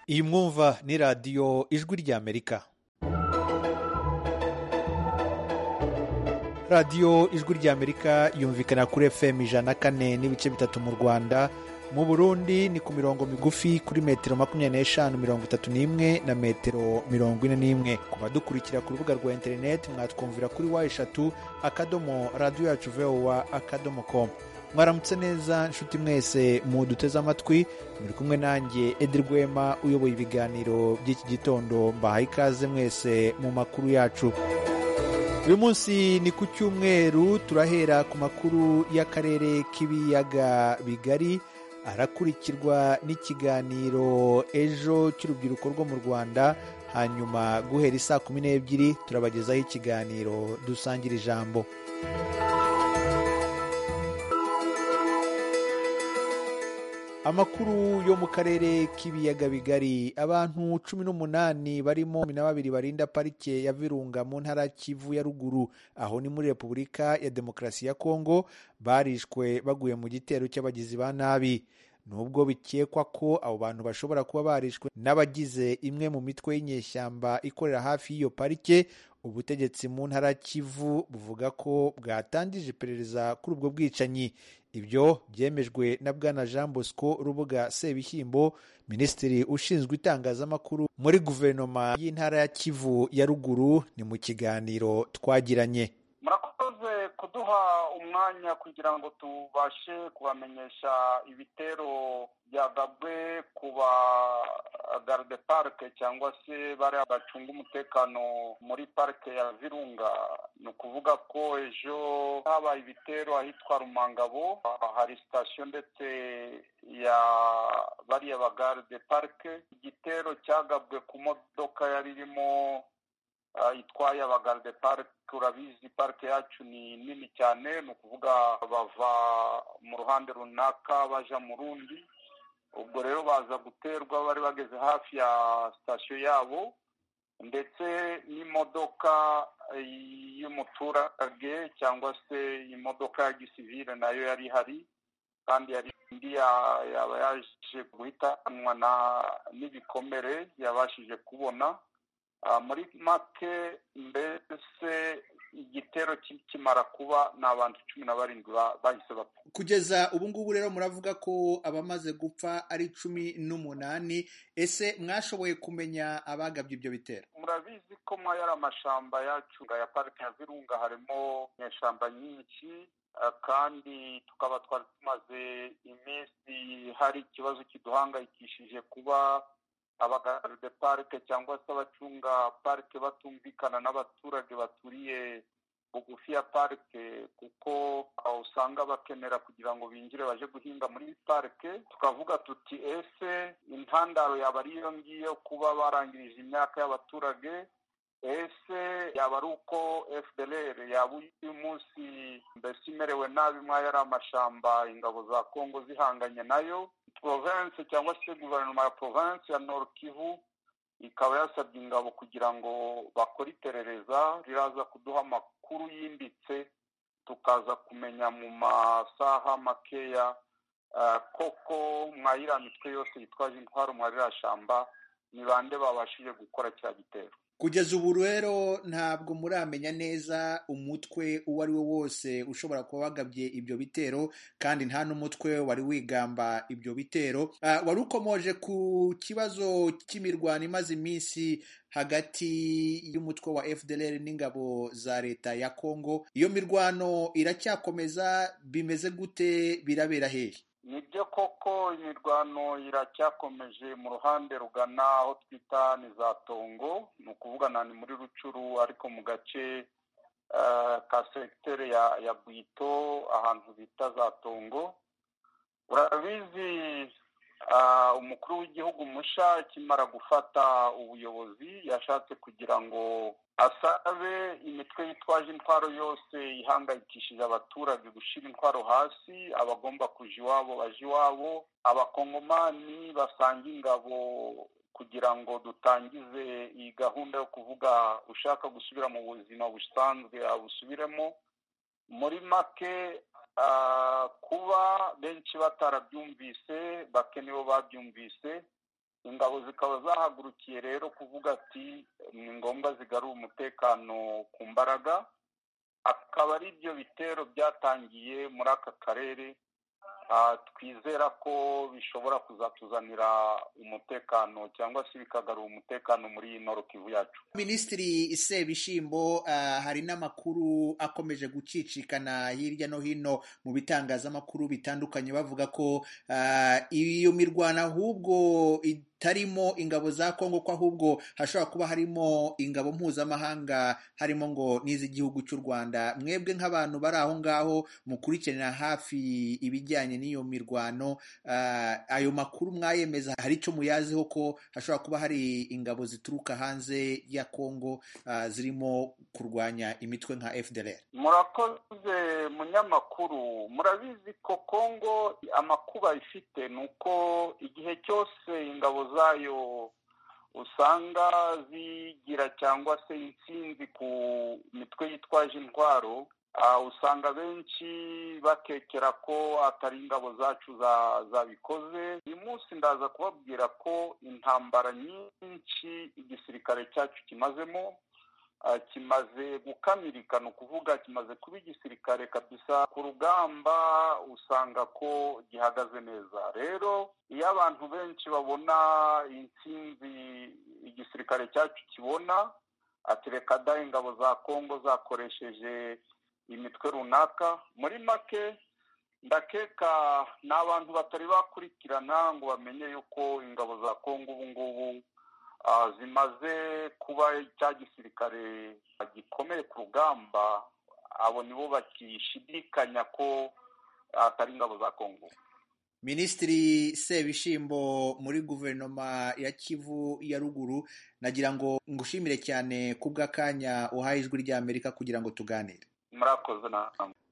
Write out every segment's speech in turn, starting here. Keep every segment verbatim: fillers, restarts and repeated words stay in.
iyi mwumva ni radiyo ijwi ry'Amerika. radiyo ijwi ry'Amerika yumvikana kuri F M ijana na kane n'ibice bitatu mu Rwanda. Mu Burundi ni ku mirongo migufi kuri metero makumyabiri n'eshanu mirongo itatu n'imwe na metero mirongo ine n'imwe. Ku badukurikira ku rubuga rwa interineti mwatwumvira kuri wa eshatu akadomo radiyo yacu vowa akadomo com. Mwaramutse neza nshuti mwese muduteze amatwi, muri kumwe nanjye Edi Rwema uyoboye ibiganiro by'iki gitondo. Mbahaye ikaze mwese mu makuru yacu. Uyu munsi ni ku cyumweru, turahera ku makuru y'akarere k'ibiyaga bigari, arakurikirwa n'ikiganiro ejo cy'urubyiruko rwo mu Rwanda. Hanyuma guhera isaa kumi n'ebyiri turabagezaho ikiganiro dusangira ijambo. Amakuru yo mu karere k'ibiyaga bigari. Abantu cumi n'umunani barimo cumi na babiri barinda parike ya Virunga mu ntara Kivu ya ruguru, aho ni muri Repubulika ya Demokarasi ya Kongo, barishwe baguye mu gitero cy'abagizi ba nabi. Nubwo bikekwa ko abo bantu bashobora kuba barishwe n'abagize imwe mu mitwe y'inyeshyamba ikorera hafi y'iyo parike, ubutegetsi mu ntara Kivu buvuga ko bwatangije iperereza kuri ubwo bwicanyi. Ibyo byemejwe na Bwana Jean Bosco Rubuga Sebishyimbo, minisitiri ushinzwe itangazamakuru muri guverinoma y'intara ya Kivu ya ruguru. Ni mu kiganiro twagiranye. Murakoze kuduha umwanya kugira ngo tubashe kubamenyesha ibitero byagabwe ku ba garde parke cyangwa se bari bacunga umutekano muri parike ya Virunga. Ni ukuvuga ko ejo habaye ibitero ahitwa Rumangabo, hari sitasiyo ndetse ya bariya ba garde parke. Igitero cyagabwe ku modoka yari irimo uh, itwaye aba garde parke. Turabizi parike yacu ni nini cyane, ni ukuvuga bava mu ruhande runaka baja mu rundi. Ubwo rero baza guterwa bari bageze hafi ya sitasiyo yabo, ndetse n'imodoka y'umuturage cyangwa se imodoka ya gisivile nayo yari ihari, kandi yari indi yaba yaje guhitanwa n'ibikomere yabashije kubona. Muri make mbese igitero kimara kuba ni abantu cumi na barindwi bahise bapfa. Kugeza ubu ngubu rero muravuga ko abamaze gupfa ari cumi n'umunani. Ese mwashoboye kumenya abagabye ibyo bitero? Murabizi ko mwa yari amashamba yacu ya parike ya Virunga harimo inyeshyamba nyinshi, kandi tukaba twari tumaze iminsi hari ikibazo kiduhangayikishije kuba abagarde parike cyangwa se abacunga parike batumvikana n'abaturage baturiye bugufi ya parike, kuko usanga bakenera kugira ngo binjire baje guhinga muri parike. Tukavuga tuti ese intandaro yaba ari iyo ngiyo kuba barangirije imyaka y'abaturage? Ese yaba ari uko F D L R yaba uyu munsi mbese imerewe nabi mwa yari amashamba ingabo za Kongo zihanganye nayo? Province cyangwa se guverinoma ya province ya Nord Kivu ikaba yasabye ingabo kugira ngo bakore iperereza riraza kuduha amakuru yimbitse, tukaza kumenya mu masaha makeya uh, koko mwayira mitwe yose yitwaje intwaro mwarira shamba ni bande babashije gukora cya gitero. Kugeza ubu rero ntabwo muramenya neza umutwe uwo ari wo wose ushobora kuba wagabye ibyo bitero, kandi nta n'umutwe wari wigamba ibyo bitero. Uh, wari ukomoje ku kibazo cy'imirwano imaze iminsi hagati y'umutwe wa F D L R n'ingabo za leta ya Kongo. Iyo mirwano iracyakomeza, bimeze gute, birabera hehe? Nibyo koko imirwano iracyakomeje mu ruhande rugana aho twita ni za Tongo, ni ukuvuga na ni muri Rucuru, ariko mu gace uh, ka secteur ya ya Bwito ahantu bita za Tongo. Urabizi uh, umukuru w'igihugu musha akimara gufata ubuyobozi yashatse kugira ngo asabe imitwe yitwaje intwaro yose ihangayikishije abaturage gushira intwaro hasi, abagomba kuja iwabo baje iwabo, abakongomani basanga ingabo kugira ngo dutangize iyi gahunda yo kuvuga ushaka gusubira mu buzima busanzwe abusubiremo. Muri make kuba benshi batarabyumvise bake nibo babyumvise, ingabo zikaba zahagurukiye rero kuvuga ati ni ngombwa zigarura umutekano ku mbaraga, akaba ari byo bitero byatangiye muri aka karere. Twizera ko bishobora kuzatuzanira umutekano cyangwa se bikagarura umutekano muri iyi Nord Kivu yacu. Minisitiri Sebishimbo, uh, hari n'amakuru akomeje gucicikana hirya no hino mu bitangazamakuru bitandukanye bavuga ko uh, iyo mirwano ahubwo itarimo ingabo za Kongo, ko ahubwo hashobora kuba harimo ingabo mpuzamahanga, harimo ngo n'iz'igihugu cy'u Rwanda. Mwebwe nk'abantu bari aho ngaho mukurikirana hafi ibijyanye n'iyo mirwano, uh, ayo makuru mwayemeza? Hari icyo muyaziho ko hashobora kuba hari ingabo zituruka hanze ya Kongo uh, zirimo kurwanya imitwe nka F D L R? Murakoze munyamakuru, murabizi ko Kongo amakuba ifite nuko igihe cyose ingabo zayo usanga zigira cyangwa se intsinzi ku mitwe yitwaje intwaro, Uh, usanga benshi bakekera ko atari ingabo zacu zabikoze. Uyu munsi ndaza kubabwira ko intambara nyinshi igisirikare cyacu kimazemo, uh, kimaze gukamirika, ni ukuvuga kimaze kuba igisirikare kabisa. Ku rugamba usanga ko gihagaze neza. Rero iyo abantu benshi babona intsinzi igisirikare cyacu kibona, ati reka da ingabo za Kongo zakoresheje imitwe runaka, muri make ndakeka n'abantu batari bakurikirana ngo bamenye yuko ingabo za Kongo ubu ngubu uh, zimaze kuba cya gisirikare gikomeye ku rugamba. Abo nibo bakishidikanya ko atari ingabo za Kongo. Minisitiri Sebishimbo, muri guverinoma ya Kivu ya ruguru, nagira ngo ngushimire cyane kubw'akanya uhaye ijwi ry'Amerika kugira ngo tuganire. Murakoze na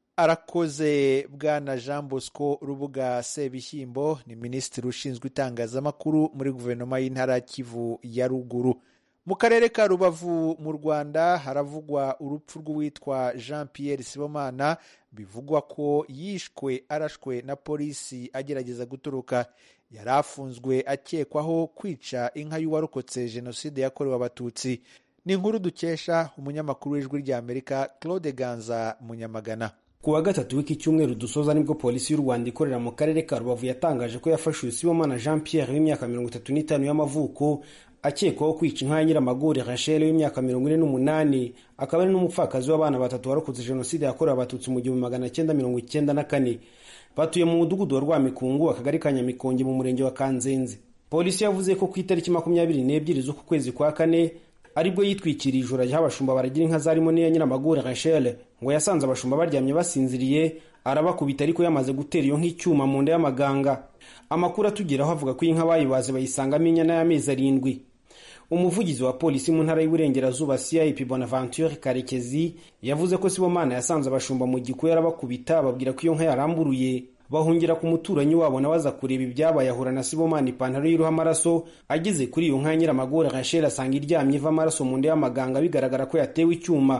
Arakoze Bwana Jean Bosco Rubuga Sebishyimbo, ni minisitiri ushinzwe itangazamakuru muri guverinoma y'intara Kivu ya ruguru. Mu karere ka Rubavu mu Rwanda haravugwa urupfu rw'uwitwa Jean Pierre Sibomana, bivugwa ko yishwe arashwe na polisi agerageza gutoroka. Yari afunzwe akekwaho kwica inka y'uwarokotse jenoside yakorewe Abatutsi. Ni inkuru dukesha umunyamakuru w'ijwi ry'Amerika Claude Ganza Munyamagana. Ku wa gatatu w'iki cyumweru dusoza nibwo polisi y'u Rwanda ikorera mu karere ka Rubavu yatangaje ko yafashe Sibomana Jean Pierre w'imyaka mirongo itatu n'itanu y'amavuko akekwaho kwica inka ya Nyiramagore Rachel w'imyaka mirongo ine n'umunani, akaba ari n'umupfakazi w'abana batatu warokotse jenoside yakorewe Abatutsi mu gihumbi magana cyenda mirongo icyenda na kane. Batuye mu mudugudu wa Rwamikungu, akagari ka Nyamikonge mu murenge wa Kanzenze. Polisi yavuze ko ku itariki makumyabiri n'ebyiri z'uku kwezi kwa kane aribwo yitwikiriye ijoro ry'abashumba baragira inka zarimo n'iya Nyiramagore Rachel, ngo yasanze abashumba baryamye basinziriye, arabakubita ariko yamaze gutera iyo nk'icyuma mu nda y'amaganga. Amakuru atugeraho avuga ko inka bayibaze bayisangamo inyana y'amezi arindwi. Umuvugizi wa polisi mu ntara y'Iburengerazuba C I P Bonaventure Karekezi yavuze ko Sibomana yasanze abashumba mu gikuyu arabakubita, babwira ko iyo nka yaramburuye. Bahungira ku muturanyi wabo na baza kureba ibyabaye, ahura na Sibomana ipantaro y'iruha amaraso. Ageze kuri iyo nka Nyiramagore Rachel asanga iryamye iva amaraso mu nda y'amaganga, bigaragara ko yatewe icyuma.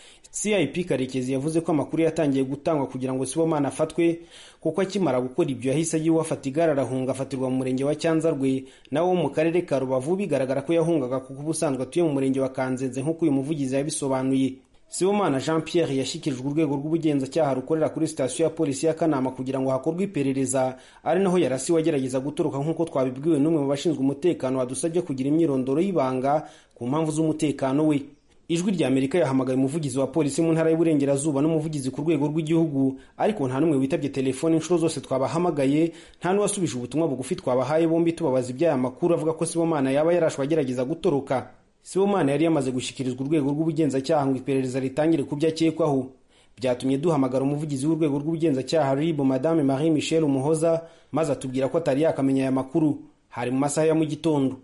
C I P Karekezi yavuze ko amakuru yatangiye gutangwa kugira ngo Sibomana afatwe, kuko akimara gukora ibyo yahise agiye afata igare arahunga, afatirwa mu murenge wa Cyanzarwe nawo wo mu karere ka Rubavu, bigaragara ko yahungaga kuko ubusanzwe atuye mu murenge wa Kanzenze nk'uko uyu muvugizi yabisobanuye. Sibomana Jean Pierre yashyikirijwe urwego rw'ubugenzacyaha rukorera kuri sitasiyo ya polisi ya Kanama kugira ngo hakorwe iperereza, ari naho yarasi wagerageza gutoroka nk'uko twabibwiwe n'umwe mu bashinzwe umutekano wadusabye kugira imyirondoro y'ibanga ku mpamvu z'umutekano we. Ijwi ry'Amerika yahamagaye umuvugizi wa polisi mu ntara y'Iburengerazuba n'umuvugizi ku rwego rw'igihugu, ariko nta numwe witabye telefone inshuro zose twabahamagaye, nta n'uwasubije ubutumwa bugufi twabahaye bombi tubabaza iby'aya makuru avuga ko Sibomana yaba yarashwe agerageza gutoroka. Sibomana yari yamaze gushyikirizwa urwego rw'ubugenzacyaha ngo iperereza ritangire ku byo akekwaho. Byatumye duhamagara umuvugizi w'urwego rw'ubugenzacyaha R I B Madame Marie Michel Umuhoza, maze atubwira ko atari yakamenya aya makuru. Hari mu masaha ya mu gitondo.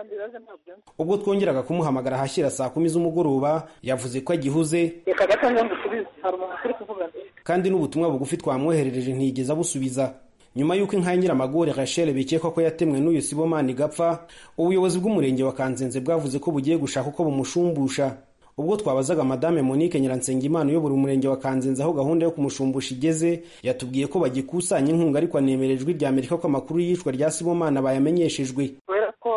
Ubwo twongeraga kumuhamagara hashyira saa kumi z'umugoroba, yavuze ko agihuze kandi n'ubutumwa bugufi twamwoherereje ntiyigeze busubiza. Nyuma y'uko inka ya Nyiramagore Rachel bikekwa ko yatemwe n'uyu Sibomana igapfa, ubuyobozi bw'umurenge wa Kanzenze bwavuze ko bugiye gushaka uko bumushumbusha. Ubwo twabazaga Madame Monique Nyiransengimana uyobora umurenge wa Kanzenze aho gahunda yo kumushumbusha igeze, yatubwiye ko bagikusanya inkunga, ariko anemerejwe ry'Amerika ko amakuru y'ishwa rya Sibomana bayamenyeshejwe. Kubera ko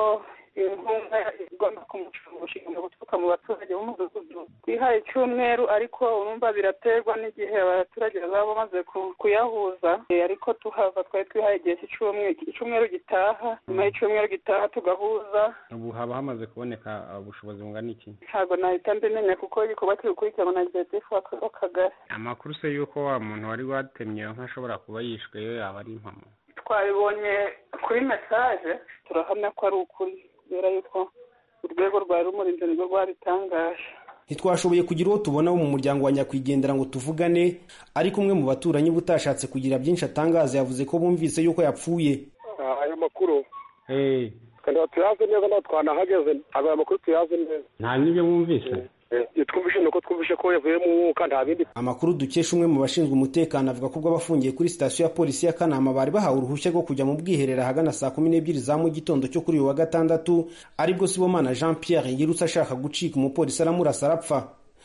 gusohoka mu baturage b'umudugudu. Twihaye icyumweru ariko urumva biraterwa n'igihe abaturage bazaba bamaze kuyahuza, ariko tuhava twari twihaye igihe cy'icyumweru gitaha, nyuma y'icyumweru gitaha tugahuza. Ubu haba hamaze kuboneka ubushobozi bungana iki? Ntabwo nahita mbimenya kuko igikorwa kiri gukurikiranwa na executive w'akagari. Amakuru se yuko wa muntu wari watemye nk'ashobora kuba yishwe yo yaba ari impamo? Twabibonye kuri message, turahamya ko ari ukuri kubera yuko urwego rwa rumurinzi nirwo rwabitangaje. Ntitwashoboye kugira uwo tubona wo mu muryango wa nyakwigendera ngo tuvugane, ariko umwe mu baturanyi butashatse kugira byinshi atangaza yavuze ko bumvise yuko yapfuye. Ayo makuru eh kandi tuyaze neza no twanahageze, aba makuru tuyaze neza. Nta nibyo bumvise. Eh twumvishe nuko twumvishe ko yavuye mu mwuka nta bindi. Amakuru dukesha umwe mu bashinzwe umutekano avuga ko bw'abafungiye kuri station ya polisi ya Kanama bari bahawe uruhushya rwo kujya mu bwiherera hagana saa kumi n'ebyiri za mu gitondo cyo kuri uyu wa gatandatu, aribwo Sibomana Jean Pierre yirutse ashaka gucika umupolisi aramurasa arapfa.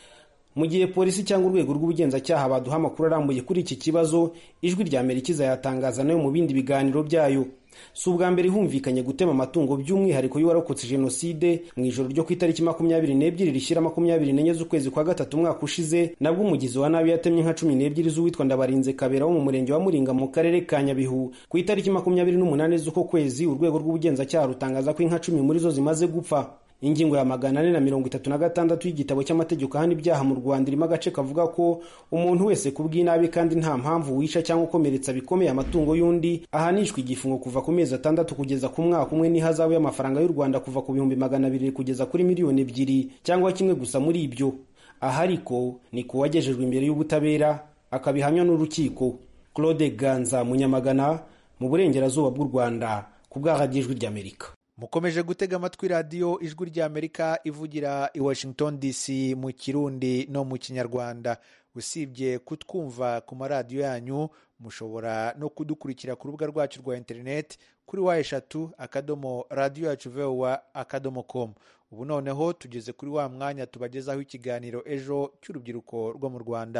Mu gihe polisi cyangwa urwego rw'ubugenzacyaha baduha amakuru arambuye kuri iki kibazo, ijwi rya Amerika izayatangaza nayo mu bindi biganiro byayo. Si ubwa mbere humvikanye gutema amatungo by'umwihariko y'uwarokotse jenoside mu ijoro ryo ku itariki makumyabiri n'ebyiri rishyira makumyabiri n'enye z'ukwezi kwa gatatu umwaka ushize, nabwo umugizi wa nabi yatemye nka cumi n'ebyiri z'uwitwa Ndabarinze Kabera wo mu murenge wa Muringa mu karere ka Nyabihu. Ku itariki makumyabiri n'umunani z'uko kwezi urwego rw'ubugenzacyaha rutangaza ko inka cumi muri zo zimaze gupfa. Ingingo ya magana ane na mirongo itatu na gatandatu y'igitabo cy'amategeko ahana ibyaha mu Rwanda irimo agace kavuga ko umuntu wese kubw'inabi kandi nta mpamvu wisha cyangwa ukomeretsa bikomeye amatungo y'undi ahanishwa igifungo kuva ku mezi atandatu kugeza ku mwaka umwe n'ihazabu y'amafaranga y'u Rwanda kuva ku bihumbi magana abiri kugeza kuri miliyoni ebyiri cyangwa kimwe gusa muri ibyo. Aha ariko ni kuwagejejwe imbere y'ubutabera akabihamya n'urukiko. Claude Ganza Munyamagana mu burengerazuba bw'u Rwanda ku bwa Radio Ijwi ry'Amerika. Mukomeje gutega amatwi radiyo Ijwi ry'Amerika ivugira i Washington D C mu Kirundi no mu Kinyarwanda. Usibye kutwumva ku maradiyo yanyu, mushobora no kudukurikira ku rubuga rwacu rwa internet kuri wa eshatu akadomo radio yacu voa akadomo com. Ubu noneho tugeze kuri wa mwanya tubagezaho ikiganiro ejo cy'urubyiruko rwo mu Rwanda.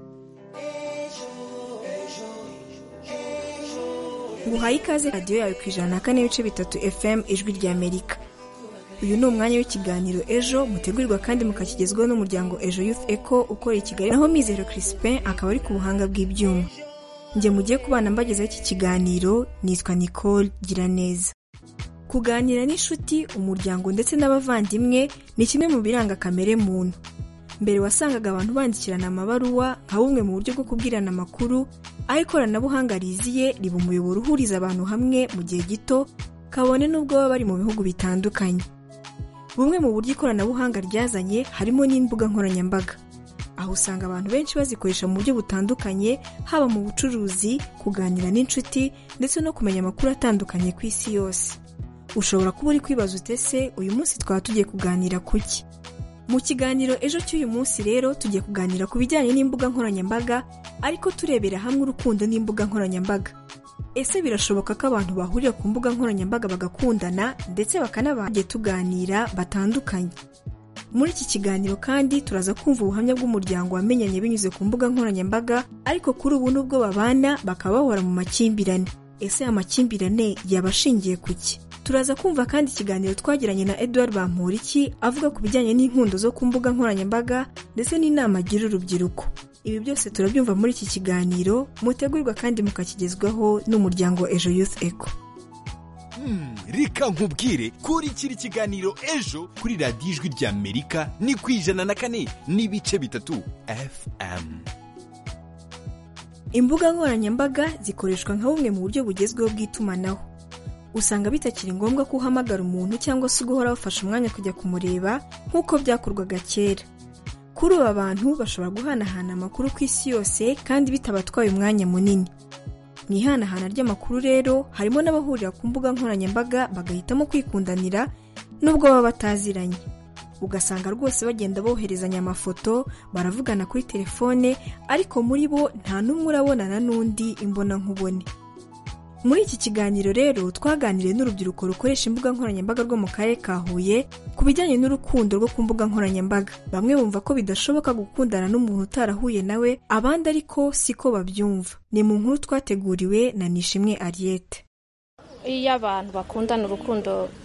Nguhaye ikaze radiyo yawe ku ijana na kane n'ibice bitatu F M Ijwi ry'Amerika. Uyu ni umwanya w'ikiganiro ejo mutegurirwa kandi mukakigezwaho n'umuryango Ejo Youth Echo ukora i Kigali, naho Mizero Crispin akaba ari ku buhanga bw'ibyuma. Njye mugiye kubana mbagezaho iki kiganiro nitwa Nicole Giraneza. Kuganira n'inshuti, umuryango ndetse n'abavandimwe ni kimwe mu biranga kamere muntu. Mbere wasangaga abantu bandikirana amabaruwa nka bumwe mu buryo bwo kubwirana amakuru, aho ikoranabuhanga riziye riba umuyoboro uhuriza abantu hamwe mu gihe gito, kabone n'ubwo baba bari mu bihugu bitandukanye. Bumwe mu buryo ikoranabuhanga ryazanye harimo n'imbuga nkoranyambaga, aho usanga abantu benshi bazikoresha mu buryo butandukanye, haba mu bucuruzi, kuganira n'inshuti ndetse no kumenya amakuru atandukanye ku isi yose. Ushobora kuba uri kwibaza utese uyu munsi twaba tugiye kuganira kuki? Mu kiganiro ejo cy'uyu munsi rero tugiye kuganira ku bijyanye n'imbuga nkoranyambaga, ariko turebera hamwe urukundo n'imbuga nkoranyambaga. Ese birashoboka ko abantu bahurira ku mbuga nkoranyambaga bagakundana ndetse bakanabanje tuganira batandukanye? Muri iki kiganiro kandi turaza kumva ubuhamya bw'umuryango wamenyanye binyuze ku mbuga nkoranyambaga, ariko kuri ubu nubwo babana bakaba bahora mu makimbirane. Ese amakimbirane yabashingiye kuki? Turaza kumva kandi ikiganiro twagiranye na Edouard Bamporiki avuga ku bijyanye n'inkundo zo ku mbuga nkoranyambaga ndetse n'inama agira urubyiruko. Ibi byose turabyumva muri iki kiganiro mutegurirwa kandi mukakigezwaho n'umuryango Ejo Youth Echo. Hmm, reka nkubwire kuri kiri kiganiro ejo kuri radiyo Ijwi ry'Amerika ni ku ijana na kane n'ibice bitatu F M. Imbuga nkoranyambaga zikoreshwa nka bumwe mu buryo bugezweho bw'itumanaho. Usanga bitakiri ngombwa ko uhamagara umuntu cyangwa se guhora bafasha umwanya kujya kumureba nk'uko byakorwaga kera. Kuri ubu abantu bashobora guhanahana amakuru ku isi yose kandi bitabatwaye umwanya munini. Mu ihanahana ry'amakuru rero harimo n'abahurira ku mbuga nkoranyambaga bagahitamo kwikundanira nubwo baba bataziranye. Ugasanga rwose bagenda boherezanya amafoto, baravugana kuri telefone, ariko muri bo nta n'umwe urabonana n'undi imbona nkubone. Muri iki kiganiro rero twaganiriye n'urubyiruko rukoresha imbuga nkoranyambaga rwo mu karere ka Huye ku bijyanye n'urukundo rwo ku mbuga nkoranyambaga. Bamwe bumva ko bidashoboka gukundana n'umuntu utarahuye nawe, abandi ariko siko babyumva. Ni mu nkuru twateguriwe na Nishimwe Ariette. Iyo abantu bakundana urukundo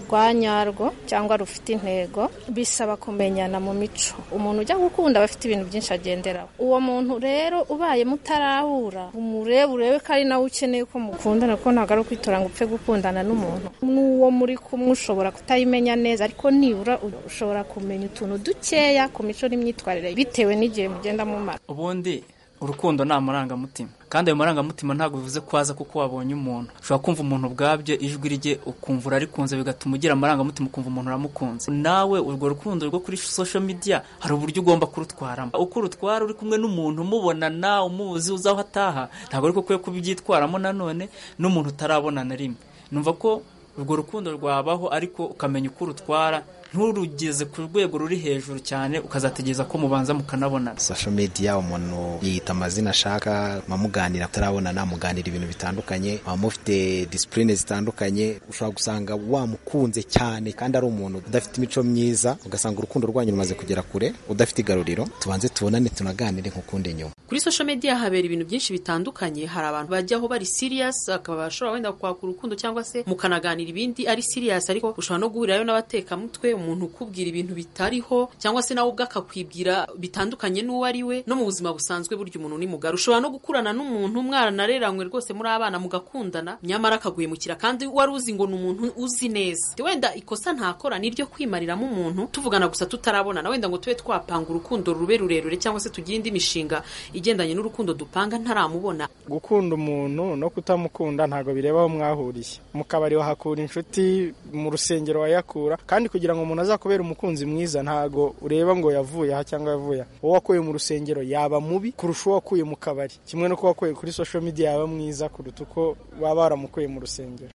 rwanyarwo cyangwa rufite intego bisaba kumenyana mu mico. Umuntu ujya gukunda bafite ibintu byinshi agenderaho. Uwo muntu rero ubaye mutarahura umurebe urebe ko ari nawe ukeneye ko mukundana, ko ntabwo ari ukwitora ngo upfe gukundana n'umuntu n'uwo muri kumwe ushobora kutayimenya neza, ariko nibura ushobora kumenya utuntu dukeya ku mico n'imyitwarire bitewe n'igihe mugenda mumara. Ubundi urukundo ni amarangamutima, kandi ayo marangamutima ntabwo bivuze kwaza kuko wabonye umuntu. Ushobora kumva umuntu bwabyo ijwi rye ukumva urarikunze bigatuma ugira amarangamutima ukumva umuntu uramukunze. Nawe urwo rukundo rwo kuri social media hari uburyo ugomba kurutwaramo. Uko urutwara uri kumwe n'umuntu umubonana umuzi uzaho ataha, ntabwo ariko kwe kubyitwaramo nanone n'umuntu utarabona na rimwe. Numva ko urwo rukundo rwabaho ariko ukamenya uko urutwara, nturugeze ku rwego ruri hejuru cyane ukazategeza ko mubanza mukanabonana. Social media umuntu yita amazina ashaka, mamuganira atarabonana, muganira ibintu bitandukanye, mufite discipline zitandukanye, ushobora gusanga wamukunze cyane kandi ari umuntu udafite imico myiza, ugasanga urukundo rwanyu rumaze kugera kure udafite igaruriro. Tubanze tubonane tunaganire nk'ukunde nyuma. Kuri social media habera ibintu byinshi bitandukanye. Hari abantu bajyaho bari serious akaba bashobora wenda kwaka urukundo cyangwa se mukanaganira ibindi ari serious, ariko ushobora no guhurirayo n'abateka mutwe, umuntu ukubwira ibintu bitariho cyangwa se nawe ubwakakwibwira bitandukanye n'uwo ari we. No mu buzima busanzwe buryo umuntu ni mugari, ushobora no gukurana n'umuntu mwaranareranywe rwose muri abana mugakundana, nyamara akaguhemukira kandi wari uzi ngo ni umuntu uzi neza. Wenda ikosa ntakora niryo kwimariramo umuntu tuvugana gusa tutarabonana, wenda ngo tube twapanga urukundo rube rurerure cyangwa se tugire indi mishinga igendanye n'urukundo dupanga ntaramubona. Gukunda umuntu no kutamukunda ntago bireba aho mwahuriye. Mu kabari wahakura inshuti, mu rusengero wayakura, kandi kugira ngo umuntu azakubera umukunzi mwiza ntago ureba ngo yavuye aha cyangwa yavuye. Uwo wakuye mu rusengero yaba mubi kurusha uwo wakuye mu kabari, kimwe no ko wakuye kuri social media yaba mwiza kuruta uko baba baramukuye mu rusengero.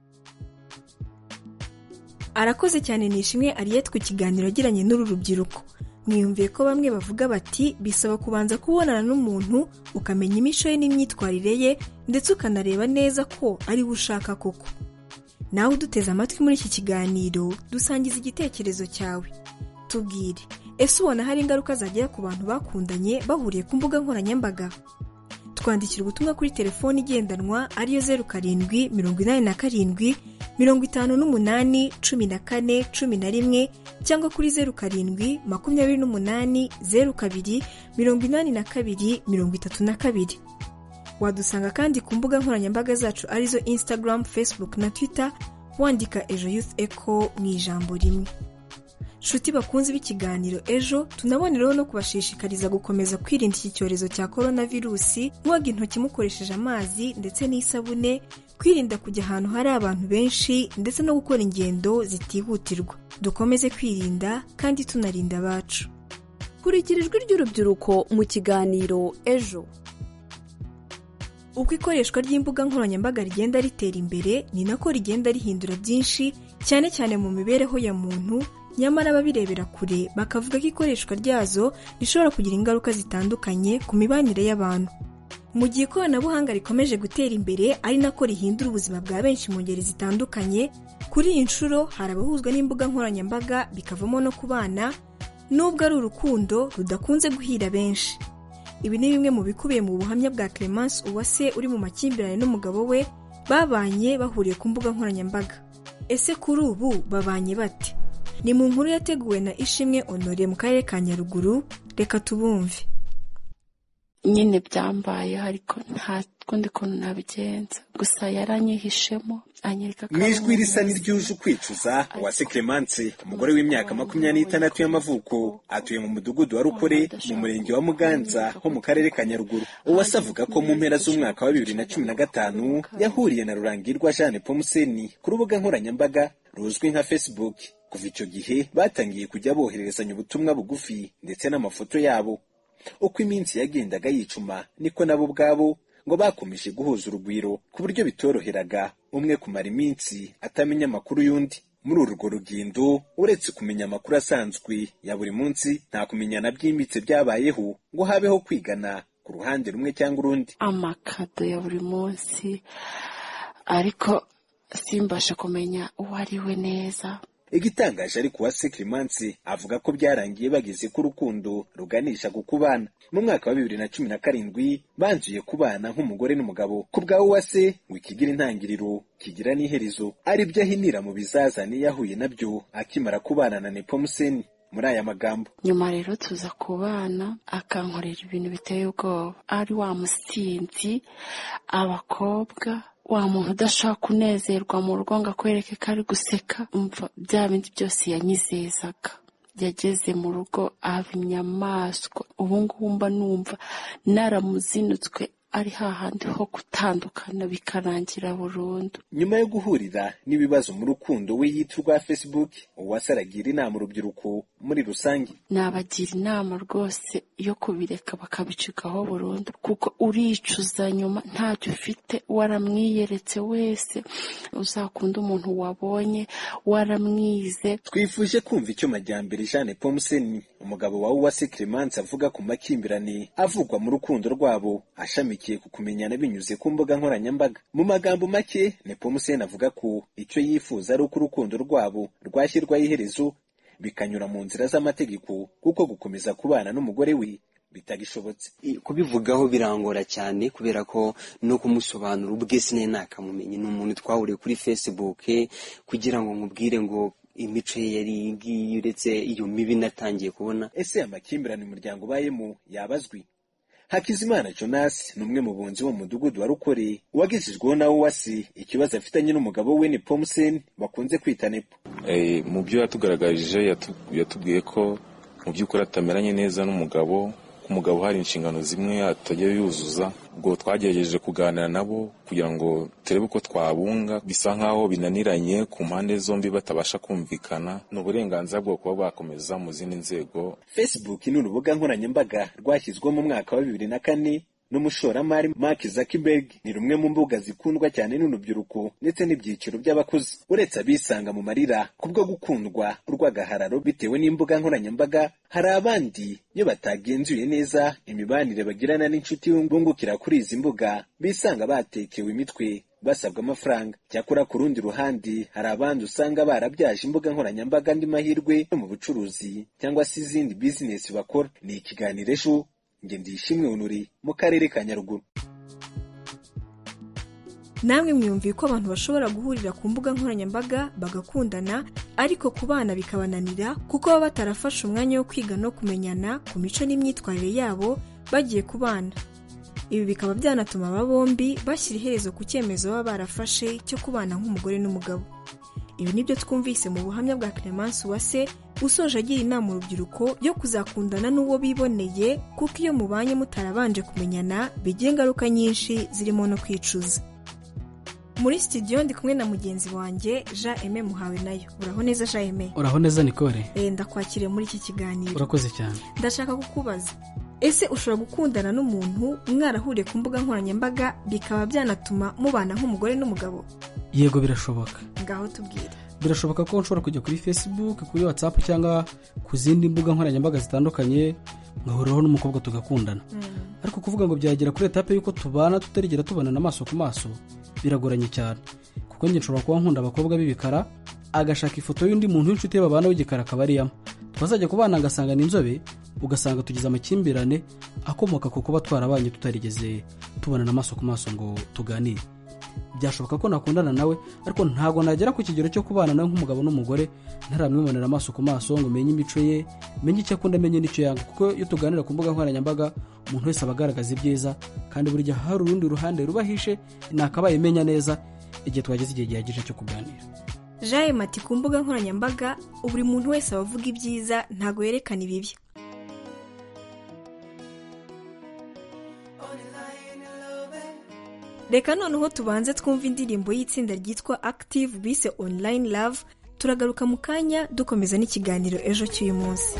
Arakoze cyane Nishimwe Ariette ku kiganiro agiranye n'uru rubyiruko. Mwiyumviye ko bamwe bavuga bati bisaba kubanza kubonana n'umuntu ukamenya imico ye n'imyitwarire ye ndetse ukanareba neza ko ari we ushaka koko. Nawe uduteze amatwi muri iki kiganiro dusangiza igitekerezo cyawe. Tubwire, ese ubona hari ingaruka zagira ku bantu bakundanye bahuriye ku mbuga nkoranyambaga? Twandikira ubutumwa kuri telefoni igendanwa ariyo zeru karindwi mirongo inani na karindwi mirongo itanu n'umunani cumi na kane cumi na rimwe cyangwa kuri zeru karindwi makumyabiri n'umunani zeru kabiri mirongo inani na kabiri mirongo itatu na kabiri. Wadusanga kandi ku mbuga nkoranyambaga zacu arizo Instagram, Facebook na Twitter wandika Ejo Youth Echo mu ijambo rimwe. Shuti bakunze b'ikiganiro Ejo, tunabonereho no kubashishikariza gukomeza kwirinda iki cyorezo cya coronavirus, mwoga intoki mukoresheje amazi ndetse n'isabune, kwirinda kujya ahantu hari abantu benshi ndetse no gukora ingendo zitihutirwa. Dukomeze kwirinda kandi tunarinda abacu. Kurikira ijwi ry'urubyiruko mu kiganiro Ejo. Uko ikoreshwa ry'imbuga nkoranyambaga rigenda ritera imbere ni nako rigenda rihindura byinshi, cyane cyane mu mibereho ya muntu, nyamara ababirebera kure bakavuga ko ikoreshwa ryazo rishobora kugira ingaruka zitandukanye ku mibanire y'abantu. Mu gihe ikoranabuhanga rikomeje gutera imbere ari nako rihindura ubuzima bwa benshi mu ngeri zitandukanye, kuri iyi nshuro hari abahuzwa n'imbuga nkoranyambaga bikavamo no kubana, nubwo ari urukundo rudakunze guhira benshi. Ibi ni bimwe mu bikubiye mu buhamya bwa Clemence Uwase uri mu makimbirane n'umugabo we babanye bahuriye ku mbuga nkoranyambaga. Ese kuri ubu babanye bate? Ni mu nkuru yateguwe na Ishimwe Honore mu karere ka Nyaruguru. Reka tubumve. Nyine byambaye ariko nta kundi kuntu nabigenza, gusa yaranyihishemo anyereka ko mwijwi risa n'iryuje ukwicuza. Uwase Clemence, umugore w'imyaka makumyabiri n'itandatu y'amavuko, atuye mu mudugudu wa Rukore mu murenge wa Muganza ho mu karere ka Nyaruguru. Uwase avuga ko mu mpera z'umwaka wa bibiri na cumi na gatanu yahuriye na Rurangirwa Jeanne Pomuseni ku rubuga nkoranyambaga ruzwi nka Facebook. Kuva icyo gihe batangiye kujya bohererezanya ubutumwa bugufi ndetse n'amafoto yabo. Uko iminsi yagendaga yicuma niko nabo ubwabo ngo bakomeje guhuza urugwiro ku buryo bitoroheraga umwe kumara iminsi atamenya amakuru y'undi. Muri urwo rugendo uretse kumenya amakuru asanzwe ya buri munsi, nta kumenyana byimbitse byabayeho ngo habeho kwigana ku ruhande rumwe cyangwa urundi. Amakado ya buri munsi ariko simbasha kumenya uwo ari we neza. igitangaje ariko Uwase Clemence avuga ko byarangiye bageze ku rukundo ruganisha ku kubana. Mu mwaka wa bibiri na cumi na karindwi banzuye kubana nk'umugore n'umugabo. Ku bwa Uwase ngo ikigira intangiriro kigira n'iherezo, ari byo ahinira mu bizazane yahuye nabyo akimara kubana na Nepomuseni. Muri aya magambo: nyuma rero tuza kubana akankorera ibintu biteye ubwoba, ari wa musinzi, abakobwa, wa muntu udashaka kunezerwa mu rugo ngo akwereke ko ari guseka. Umva bya bindi byose yanyizezaga. Yageze mu rugo aba inyamaswa. Ubu ngubu mba numva naramuzinutswe, ari hahandi ho gutandukana bikarangira burundu. Nyuma yo guhurira n'ibibazo mu rukundo, we yita rwa Facebook, Uwase aragira inama urubyiruko muri rusange. Nabagira inama rwose yo kubireka bakabicikaho burundu, kuko uricuza nyuma ntacyo ufite. Waramwiyeretse wese, uzakunda umuntu wabonye waramwize. Twifuje kumva icyo Majyambere Jean Nepomuseni, umugabo wa Uwase Clemence, avuga ku makimbirane avugwa mu rukundo rwabo ashamikiye ku kumenyana binyuze ku mbuga nkoranyambaga. Mu magambo make, Nepomuseni avuga ko icyo yifuza ari uko urukundo rwabo rwashyirwaho iherezo bikanyura mu nzira z'amategeko, kuko gukomeza kubana n'umugore we bitagishobotse. Kubivugaho birangora cyane kubera ko no kumusobanura ubwe sinari nakamumenye. Ni umuntu twahuriye kuri Facebook kugira ngo nkubwire ngo imico ye yari ngiyi, uretse iyo mibi natangiye kubona. Ese amakimbirane umuryango bayemo yabazwi? Hakizimana Jonas ni umwe mu bunzi wo mu mudugudu wa Rukore wagejejweho na Uwase ikibazo afitanye n'umugabo we Nepomuseni bakunze kwita Nepo. Eh, mu byo yatugaragarije yatu, yatubwiye ko mu by'ukuri atameranye neza n'umugabo, umugabo hari inshingano zimwe atajya yuzuza. Ubwo twagerageje kuganira nabo kugira ngo turebe uko twabunga. Bisa nkaho binaniranye ku mpande zombi, batabasha kumvikana. N'uburenganzira bwo kuba bakomeza mu zindi nzego. Facebook ni urubuga nkoranyambaga rwashyizwe mu mwaka wa bibiri na kane n'umushoramari Mark Zuckerberg. Ni rumwe mu mbuga zikundwa cyane n'urubyiruko ndetse n'ibyiciro by'abakozi. Uretse abisanga mu marira kubwo gukundwa urw'agahararo bitewe n'imbuga nkoranyambaga, hari abandi iyo batagenzuye neza imibanire bagirana n'inshuti bungukira kuri izi mbuga bisanga batekewe imitwe basabwa amafaranga. Cyakora ku rundi ruhande hari abandi usanga barabyaje imbuga nkoranyambaga andi mahirwe yo mu bucuruzi cyangwa se izindi business bakora. Ni ikiganiro Ejo, nge Ndishimwe Honore mu karere ka Nyaruguru. Namwe mwumviye ko abantu bashobora guhurira ku mbuga nkoranyambaga bagakundana, ariko kubana bikabananira kuko baba batarafashe umwanya wo kwiga no kumenyana ku mico n'imyitwarire yabo bagiye kubana. Ibi bikaba byanatuma aba bombi bashyira iherezo ku cyemezo baba barafashe cyo kubana nk'umugore n'umugabo. Ibi nibyo twumvise mu buhamya bwa Clemence Uwase usoje agira inama urubyiruko yo kuzakundana n'uwo biboneye, kuko iyo mubanye mutarabanje kumenyana bigira ingaruka nyinshi zirimo no kwicuza. Muri studio ndi kumwe na mugenzi wanjye Jean Aime Muhawe nayo. Uraho neza Jean Aime? Uraho neza Nicole. Eh, ndakwakiriye muri iki kiganiro. Urakoze cyane. Ndashaka kukubaza, ese ushobora gukundana n'umuntu mwarahuriye ku mbuga nkoranyambaga bikaba byanatuma mubana nk'umugore n'umugabo? Yego, birashoboka. Ngaho tubwire. Birashoboka ko nshobora kujya kuri Facebook, kuri WhatsApp cyangwa ku zindi mbuga nkoranyambaga zitandukanye ngahuriraho n'umukobwa tugakundana. Mm. Ariko kuvuga ngo byagera kuri etape yuko tubana tutarigera tubana n'amaso ku maso biragoranye cyane, kuko njye nshobora kuba nkunda abakobwa b'ibikara agashaka ifoto y'undi muntu w'inshuti ye babana w'igikara akabariyamo, twazajya kubana ngasanga n'inzobe, ugasanga tugize amakimbirane akomoka ku kuba twarabanye tutarigeze tubana n'amaso ku maso ngo tuganire. Byashoboka ko nakundana nawe, ariko ntago nagera ku kigero cyo kubana nawe nk'umugabo n'umugore ntaramwibonera amaso ku maso ngo menye imico ye, menye icyo akunda, menye n'icyo yanga. Kuko iyo tuganira ku mbuga nkoranyambaga umuntu wese abagaragaza ibyiza, kandi buri gihe hari urundi ruhande rubahishe nakabaye menya neza igihe twageze igihe gihagije cyo kuganira. Jaye mati ku mbuga nkoranyambaga buri muntu wese abavuga ibyiza ntago yerekana ibibi. Reka noneho tubanze twumva indirimbo y'itsinda ryitwa Active bise Online Love. Turagaruka mu kanya dukomeza n'ikiganiro Ejo cy'uyu munsi.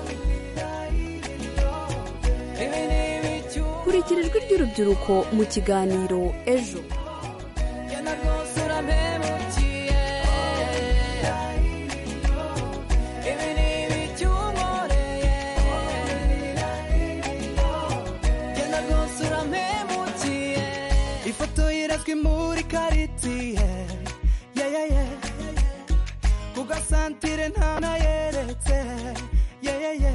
Kurikira ijwi ry'urubyiruko mu kiganiro Ejo. Ifoto yirazwe muri karitiye, yeah yeah yeah, kugasantire nta nayeretse yeyeye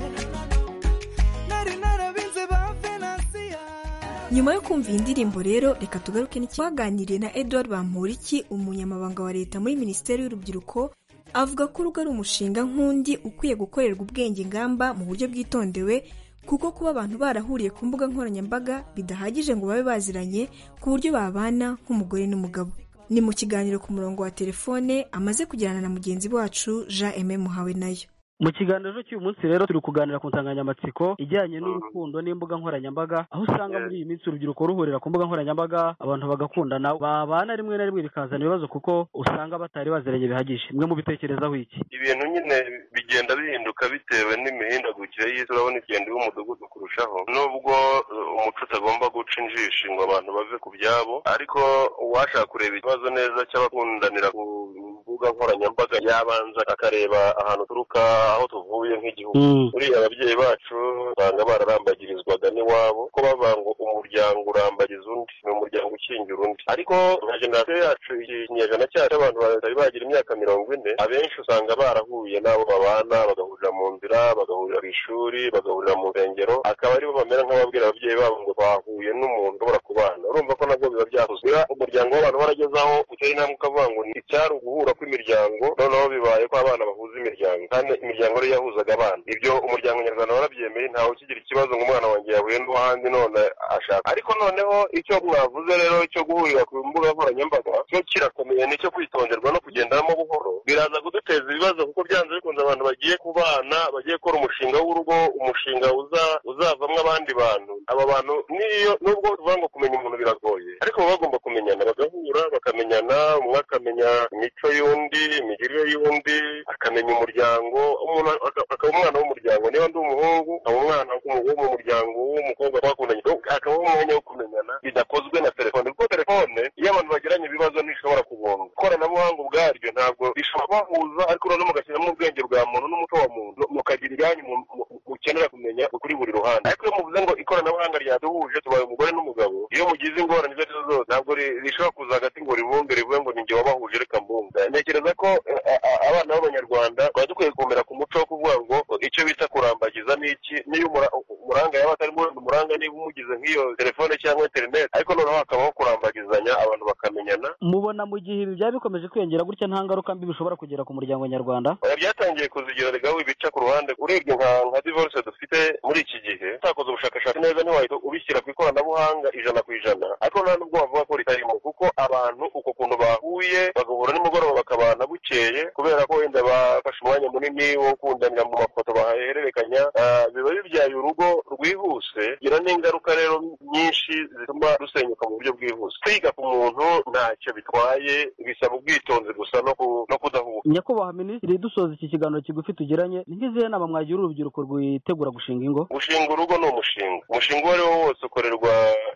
nari narabinze ba Venansia. Nyuma yo kumva iyi ndirimbo rero reka tugaruke n'icyaganiriye na Edouard Bamporiki, umunyamabanga wa leta muri Minisiteri y'Urubyiruko, avuga ko urugo ari umushinga nk'undi ukwiye gukorerwa ubwenge ngamba mu buryo bwitondewe, kuko kuba abantu barahuriye ku mbuga nkoranyambaga bidahagije ngo babe baziranye ku buryo babana nk'umugore n'umugabo. Ni mu kiganiro ku murongo wa telefone amaze kugirana na mugenzi wacu Jean Aime Muhawenayo. Mu kiganiro cy'uyu munsi rero turi kuganira ku nsanganyamatsiko ijyanye n'urukundo n'imbuga nkoranyambaga, aho usanga muri iyi minsi urubyiruko ruhurira ku mbuga nkoranyambaga, abantu bagakundana, babana rimwe na rimwe bikazana ibibazo kuko usanga batari baziranye bihagije. Mwe mubitekerezaho iki? Ibintu nyine bigenda bihinduka bitewe n'imihindagurikire y'isi, urabona igenda iba umudugudu kurushaho, nubwo umuco utagomba guca injishi ngo abantu bave ku byabo, ariko uwashaka kureba ikibazo neza cy'abakundanira ku mbuga nkoranyambaga yabanza akareba ahantu turuka, aho tuvuye nk'igihugu. Uriya ababyeyi bacu usanga bararambagirizwaga n'iwabo, ko bavuga ngo umuryango urambagiza undi, ni umuryango ukingira undi. Ariko nka generasiyo yacu ikinyejana cyacu abantu batari bagira imyaka mirongo ine, abenshi usanga barahuye n'abo babana, bagahurira mu nzira, bagahurira ku ishuri, bagahurira mu nsengero, akaba aribo bamera nk'ababwira ababyeyi babo ngo bahuye n'umuntu ubura kubana. Urumva ko nabwo biba byakozwe. Umuryango w'abantu baragezaho uteye intambwe ukavuga ngo ni icyari uguhura kw'imiryango, noneho bibaye ko abana bahuza imiryango, kandi imiryango rero yahuzaga abana. Ibyo umuryango nyarwanda warabyemeye, ntawe ukigira ikibazo ngo umwana wanjye yahuye n'uwahandi none ashaka. Ariko noneho icyo mwavuze rero cyo guhurira ku mbuga nkoranyambaga cyo kirakomeye, nicyo kwitonderwa no kugenderamo buhoro. Biraza kuduteza ibibazo kuko byanze bikunze abantu bagiye kubana, bagiye gukora umushinga w'urugo, umushinga uza uzavamwo abandi bantu. Aba bantu niyo nubwo tuvuga ngo kumenya umuntu biragoye, ariko baba bagomba kumenyana, bagahura bakamenyana, umwe akamenya imico y'undi, imigirire y'undi, akamenya umuryango, umuntu akaba umwana w'umuryango. Niba ndi umuhungu akaba umwana wo mu muryango w'umukobwa bakundanye, akaba umwanya wo kumenyana bidakozwe na telefone, kuko telefone iyo abantu bagiranye ibibazo ntishobora kubunga. Ikoranabuhanga ubwaryo ntabwo rishobora kubahuza, ariko noneho mugashyiramo ubwenge bwa muntu n'umuco wa muntu, mukagira ibyanyu mukenera kumenya kuri buri ruhande. Ariko iyo muvuze ngo ikoranabuhanga ryaduhuje tubaye umugore n'umugabo, iyo mugize ingorane izo arizo zose ntabwo rishobora kuza hagati ngo ribumbe rivuge ngo ni njye wabahuje reka mbumve. Ntekereza ko abana b'abanyarwanda twari dukwiye kumera ku muco wo kuvuga ngo icyo bita kurambagiza ni iki. Niyo umuranga yaba atari umuranga, niba umugize nk'iyo telefone cyangwa interineti, ariko noneho hakabaho kurambagizanya, abantu bakamenyana. Mubona mu gihe ibi byaba bikomeje kwiyongera gutya nta ngaruka mbi bishobora kugera ku muryango nyarwanda? Byatangiye kuzigira regaho ibica ku ruhande. Urebye nka nka divorce dufite muri iki gihe, utakoze ubushakashatsi neza ntiwahita ubishyira ku ikoranabuhanga ijana ku ijana, ariko nta nubwo bavuga ko ritarimo, kuko abantu uko kuntu bahuye bagahura nimugoroba bakabana bukeye, kubera ko wenda bafashe umwanya munini wo kundanira mu mafoto bahererekanya, biba bibyaye urugo rwihuse. Gira n'ingaruka rero nyinshi zituma rusenyuka mu buryo bwihuse. Kwiga ku muntu ntacyo bitwaye, bisaba ubwitonzi gusa no no kudahuka. Nyakubahwa Minisitiri, dusoza iki kiganiro kigufi tugiranye, ni nk'izihe nama mwagira urubyiruko rwitegura gushinga ingo? Gushinga urugo ni umushinga. Umushinga uwo ari wo wose ukorerwa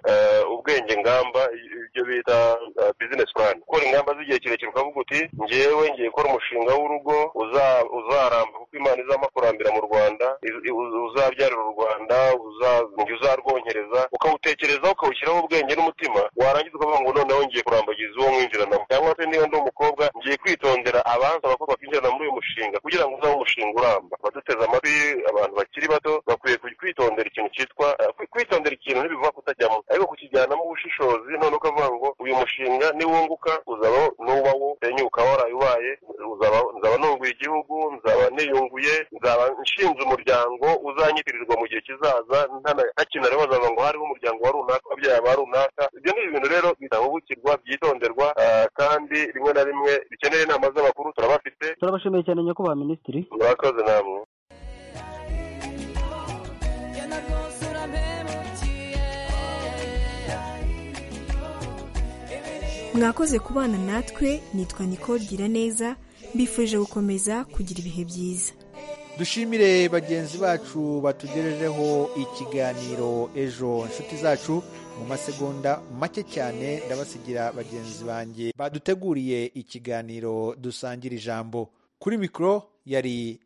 ubwenge ngamba, ibyo bita business plan. Gukora ingamba z'igihe kirekire ukavuga uti njyewe ngiye gukora umushinga w'urugo uzaramba, kuko Imana izampa kurambira mu Rwanda, uzabyarira u Rwanda, uzarwongereza, ukawutekereza ukawushyiraho ubwenge n'umutima, warangiza ukavuga ngo noneho ngiye kurambagiza uwo mwinjiranamo. Cyangwa se niba ndi umukobwa ngiye kwitondera abansaba ko bakinjirana muri uyu mushinga kugira ngo uzabe umushinga uramba. Baduteze amatwi abantu bakiri bato bakwiye kwitondera ikintu cyitwa kwitondera ikintu ntibivuga kutajyamo, ariko kukijyanamo ubushishozi. None ukavuga ngo uyu mushinga niwunguka uzaba nubawo, senyuka waraye ubaye, nzaba nunguye igihugu, nzaba niyunguye, nzaba nshinze umuryango uzanyitirirwa mu gihe kizaza, ntakina rero bazavuga ngo hariho umuryango wa runaka, ababyeyi ba runaka. Ibyo ni ibintu rero bidahubukirwa, byitonderwa, kandi rimwe na rimwe bikeneye inama z'abakuru turabafite. Turabashimiye cyane Nyakubahwa Minisitiri. Murakoze namwe. Mwakoze kubana natwe. Nitwa Nicole Giraneza, mbifurije gukomeza kugira ibihe byiza. Dushimire bagenzi bacu batugejejeho ikiganiro ejo. Inshuti zacu, mu masegonda make cyane ndabasigira bagenzi banjye baduteguriye ikiganiro dusangira ijambo. Kuri mikoro yari